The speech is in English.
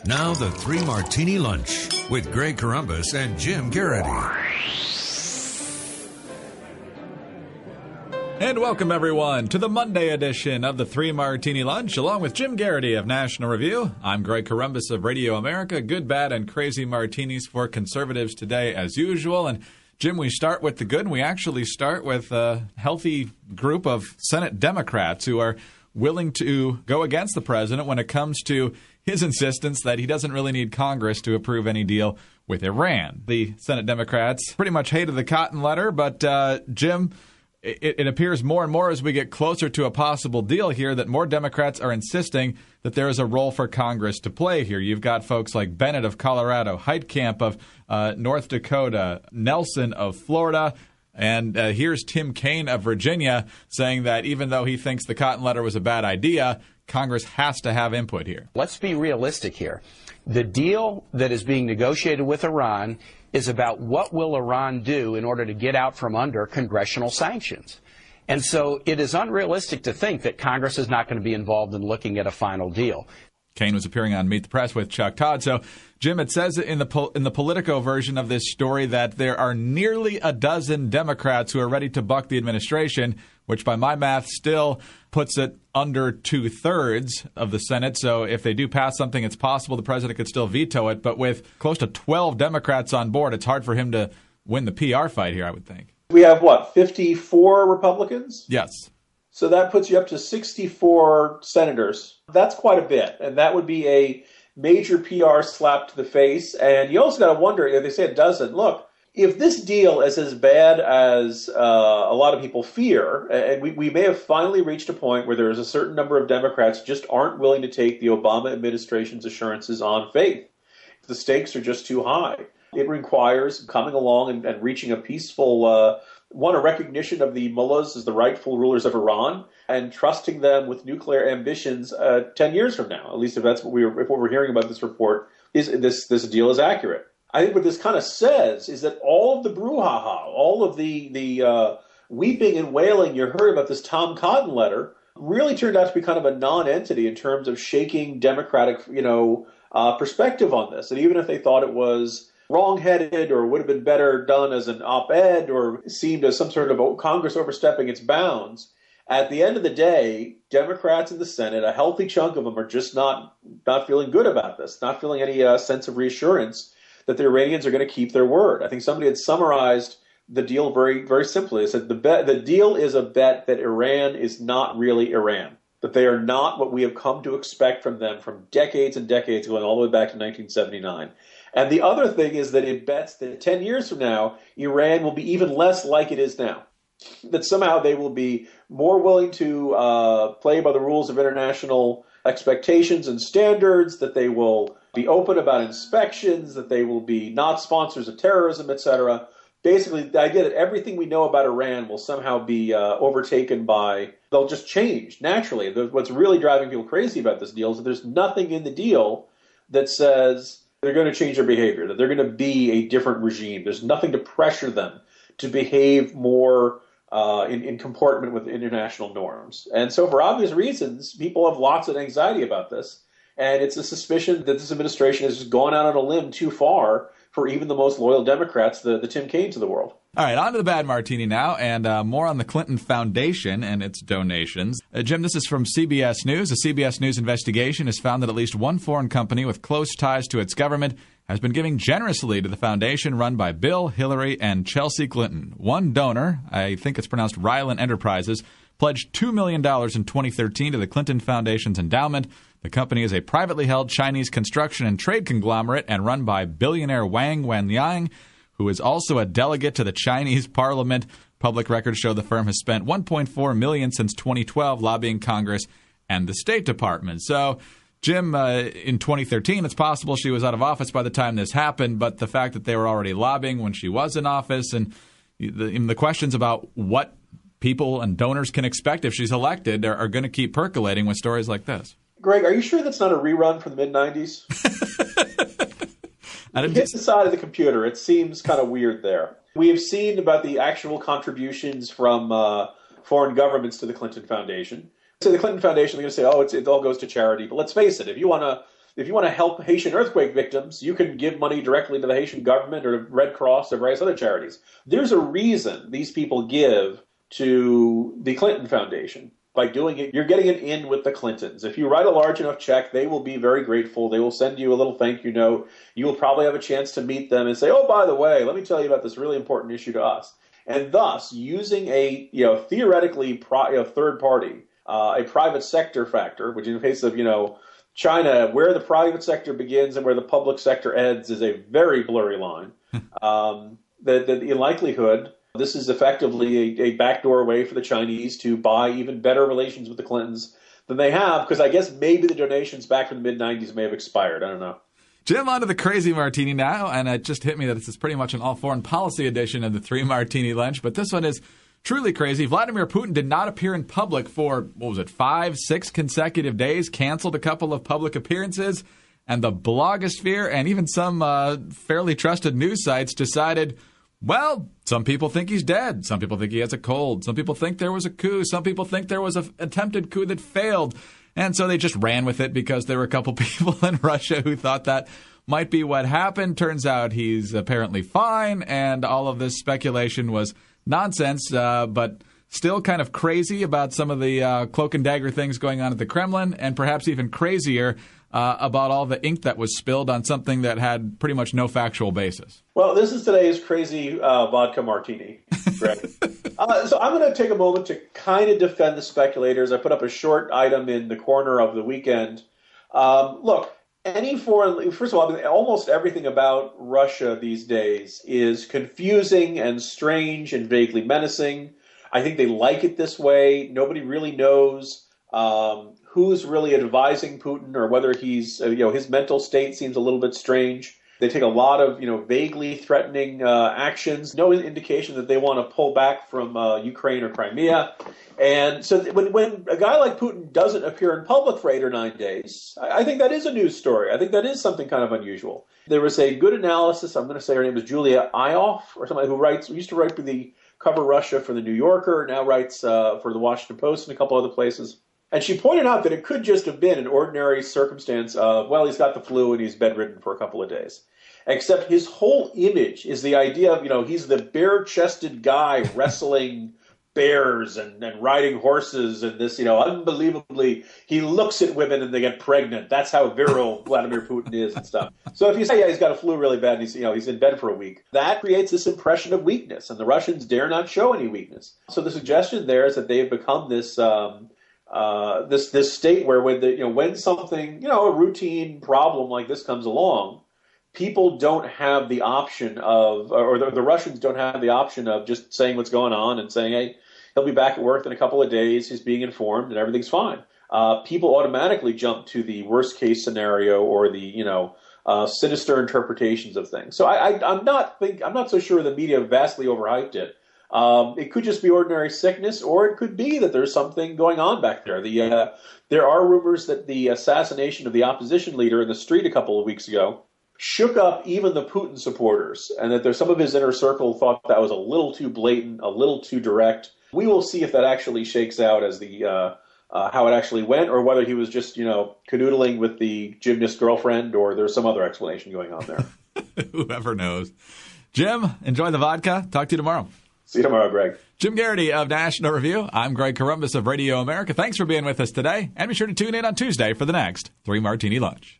Now the Three Martini Lunch with Greg Corombos and Jim Garrity. And welcome, everyone, to the Monday edition of the Three Martini Lunch, along with Jim Garrity of National Review. I'm Greg Corombos of Radio America. Good, bad, and crazy martinis for conservatives today, as usual. And Jim, we start with the good, and we actually start with a healthy group of Senate Democrats who are willing to go against the president when it comes to his insistence that he doesn't really need Congress to approve any deal with Iran. The Senate Democrats pretty much hated the Cotton letter, but Jim, it appears more and more as we get closer to a possible deal here that more Democrats are insisting that there is a role for Congress to play here. You've got folks like Bennett of Colorado, Heitkamp of North Dakota, Nelson of Florida, and here's Tim Kaine of Virginia saying that even though he thinks the Cotton letter was a bad idea, Congress has to have input here. Let's be realistic here. The deal that is being negotiated with Iran is about what will Iran do in order to get out from under congressional sanctions. And so it is unrealistic to think that Congress is not going to be involved in looking at a final deal. Kaine was appearing on Meet the Press with Chuck Todd. So, Jim, it says in the Politico version of this story that there are nearly a dozen Democrats who are ready to buck the administration, which by my math still puts it under two-thirds of the Senate. So if they do pass something, it's possible the president could still veto it. But with close to 12 Democrats on board, it's hard for him to win the PR fight here, I would think. We have, 54 Republicans? Yes. So that puts you up to 64 senators. That's quite a bit, and that would be a major PR slap to the face. And you also got to wonder, if they say it doesn't, look, if this deal is as bad as a lot of people fear, and we may have finally reached a point where there is a certain number of Democrats just aren't willing to take the Obama administration's assurances on faith. The stakes are just too high. It requires coming along and reaching a peaceful a recognition of the mullahs as the rightful rulers of Iran and trusting them with nuclear ambitions 10 years from now, at least if that's what we're hearing about this report, is this deal is accurate. I think what this kind of says is that all of the brouhaha, all of the weeping and wailing you heard about this Tom Cotton letter really turned out to be kind of a non-entity in terms of shaking Democratic, perspective on this. And even if they thought it was wrong-headed or would have been better done as an op-ed or seemed as some sort of Congress overstepping its bounds, at the end of the day, Democrats in the Senate, a healthy chunk of them, are just not feeling good about this, not feeling any sense of reassurance that the Iranians are going to keep their word. I think somebody had summarized the deal very, very simply. It said the deal is a bet that Iran is not really Iran, that they are not what we have come to expect from them from decades and decades, going all the way back to 1979. And the other thing is that it bets that 10 years from now, Iran will be even less like it is now. That somehow they will be more willing to play by the rules of international expectations and standards, that they will be open about inspections, that they will be not sponsors of terrorism, etc. Basically, the idea that everything we know about Iran will somehow be overtaken by, they'll just change naturally. What's really driving people crazy about this deal is that there's nothing in the deal that says they're going to change their behavior, that they're going to be a different regime. There's nothing to pressure them to behave more in comportment with international norms. And so for obvious reasons, people have lots of anxiety about this. And it's a suspicion that this administration has gone out on a limb too far for even the most loyal Democrats, the Tim Kaines of the world. All right, on to the bad martini now, and more on the Clinton Foundation and its donations. Jim, this is from CBS News. A CBS News investigation has found that at least one foreign company with close ties to its government has been giving generously to the foundation run by Bill, Hillary, and Chelsea Clinton. One donor, I think it's pronounced Rylan Enterprises, pledged $2 million in 2013 to the Clinton Foundation's endowment. The company is a privately held Chinese construction and trade conglomerate and run by billionaire Wang Wenliang, who is also a delegate to the Chinese parliament. Public records show the firm has spent $1.4 million since 2012 lobbying Congress and the State Department. So, Jim, in 2013, it's possible she was out of office by the time this happened, but the fact that they were already lobbying when she was in office and the questions about what people and donors can expect if she's elected are going to keep percolating with stories like this. Greg, are you sure that's not a rerun from the mid-'90s? Hit the side of the computer. It seems kind of weird there. We have seen about the actual contributions from foreign governments to the Clinton Foundation. So the Clinton Foundation, they're going to say, it all goes to charity. But let's face it, if you want to if you want to help Haitian earthquake victims, you can give money directly to the Haitian government or the Red Cross or various other charities. There's a reason these people give to the Clinton Foundation. By doing it, you're getting an in with the Clintons. If you write a large enough check, they will be very grateful. They will send you a little thank you note. You will probably have a chance to meet them and say, oh, by the way, let me tell you about this really important issue to us. And thus, using a theoretically third party, a private sector factor, which in the case of China, where the private sector begins and where the public sector ends is a very blurry line. In likelihood, this is effectively a backdoor way for the Chinese to buy even better relations with the Clintons than they have, because I guess maybe the donations back from the mid-'90s may have expired. I don't know. Jim, on to the Crazy Martini now, and it just hit me that this is pretty much an all-foreign policy edition of the Three Martini Lunch, but this one is truly crazy. Vladimir Putin did not appear in public for, 5-6 consecutive days, canceled a couple of public appearances, and the blogosphere and even some fairly trusted news sites decided, well, some people think he's dead. Some people think he has a cold. Some people think there was a coup. Some people think there was an attempted coup that failed. And so they just ran with it because there were a couple people in Russia who thought that might be what happened. Turns out he's apparently fine, and all of this speculation was nonsense, but still kind of crazy about some of the cloak and dagger things going on at the Kremlin, and perhaps even crazier about all the ink that was spilled on something that had pretty much no factual basis. Well, this is today's crazy vodka martini, Greg. So I'm going to take a moment to kind of defend the speculators. I put up a short item in the corner of the weekend. Look, first of all, almost everything about Russia these days is confusing and strange and vaguely menacing. I think they like it this way. Nobody really knows who's really advising Putin, or whether he's, his mental state seems a little bit strange. They take a lot of, vaguely threatening actions. No indication that they want to pull back from Ukraine or Crimea. And so when a guy like Putin doesn't appear in public for 8 or 9 days, I think that is a news story. I think that is something kind of unusual. There was a good analysis. I'm going to say her name is Julia Ioffe, or somebody who used to write for the Cover Russia for the New Yorker, now writes for the Washington Post and a couple other places. And she pointed out that it could just have been an ordinary circumstance of, well, he's got the flu and he's bedridden for a couple of days. Except his whole image is the idea of, he's the bare-chested guy wrestling bears and riding horses and this, unbelievably, he looks at women and they get pregnant. That's how virile Vladimir Putin is and stuff. So if you say, yeah, he's got a flu really bad and he's in bed for a week, that creates this impression of weakness, and the Russians dare not show any weakness. So the suggestion there is that they have become this this state where when something, a routine problem like this comes along, people don't have the option of, or the Russians don't have the option of just saying what's going on and saying, hey, he'll be back at work in a couple of days, he's being informed, and everything's fine. People automatically jump to the worst case scenario or the, sinister interpretations of things. So I'm not so sure the media vastly overhyped it. It could just be ordinary sickness, or it could be that there's something going on back there. There are rumors that the assassination of the opposition leader in the street a couple of weeks ago shook up even the Putin supporters, and that some of his inner circle thought that was a little too blatant, a little too direct. We will see if that actually shakes out as how it actually went, or whether he was just canoodling with the gymnast girlfriend, or there's some other explanation going on there. Whoever knows. Jim, enjoy the vodka. Talk to you tomorrow. See you tomorrow, Greg. Jim Garrity of National Review. I'm Greg Corombos of Radio America. Thanks for being with us today, and be sure to tune in on Tuesday for the next Three Martini Lunch.